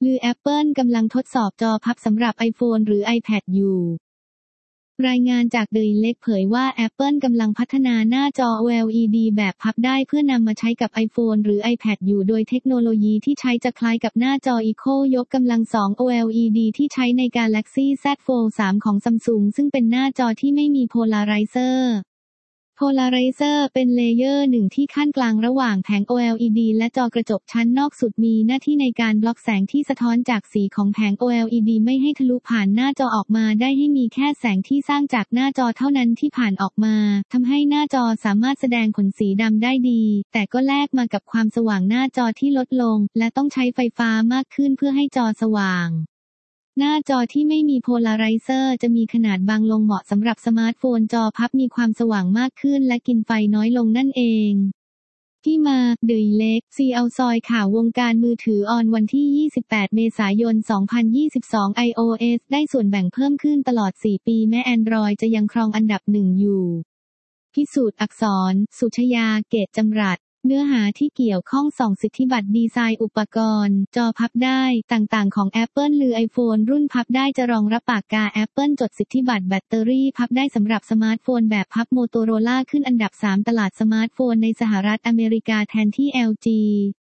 ลือ Apple กำลังทดสอบจอพับสำหรับ iPhone หรือ iPad อยู่รายงานจาก The Elect เผยว่า Apple กำลังพัฒนาหน้าจอ OLED แบบพับได้เพื่อนำมาใช้กับ iPhone หรือ iPad อยู่โดยเทคโนโลยีที่ใช้จะคล้ายกับหน้าจอ Eco ยกกำลัง 2 OLED ที่ใช้ใน Galaxy Z Fold 3 ของ Samsung ซึ่งเป็นหน้าจอที่ไม่มีโพลาไรเซอร์เป็นเลเยอร์หนึ่งที่ขั้นกลางระหว่างแผง OLED และจอกระจกชั้นนอกสุดมีหน้าที่ในการบล็อกแสงที่สะท้อนจากสีของแผง OLED ไม่ให้ทะลุผ่านหน้าจอออกมาได้ให้มีแค่แสงที่สร้างจากหน้าจอเท่านั้นที่ผ่านออกมาทำให้หน้าจอสามารถแสดงผลสีดำได้ดีแต่ก็แลกมากับความสว่างหน้าจอที่ลดลงและต้องใช้ไฟฟ้ามากขึ้นเพื่อให้จอสว่างหน้าจอที่ไม่มีโพลาไรเซอร์จะมีขนาดบางลงเหมาะสำหรับสมาร์ทโฟนจอพับมีความสว่างมากขึ้นและกินไฟน้อยลงนั่นเองที่มา The Elect ซีเอาซอยข่าววงการมือถือออนวันที่ 28 เมษายน 2022 iOS ได้ส่วนแบ่งเพิ่มขึ้นตลอด 4 ปีแม้ Android จะยังครองอันดับ 1 อยู่พิสูจน์อักษร สุชยา เกตจำรัดเนื้อหาที่เกี่ยวข้องส่องสิทธิบัตรดีไซน์อุปกรณ์จอพับได้ต่างๆของ Apple ลือ iPhone รุ่นพับได้จะรองรับปากกา Apple จดสิทธิบัตรแบตเตอรี่พับได้สำหรับสมาร์ทโฟนแบบพับ Motorola ขึ้นอันดับ 3 ตลาดสมาร์ทโฟนในสหรัฐอเมริกาแทนที่ LG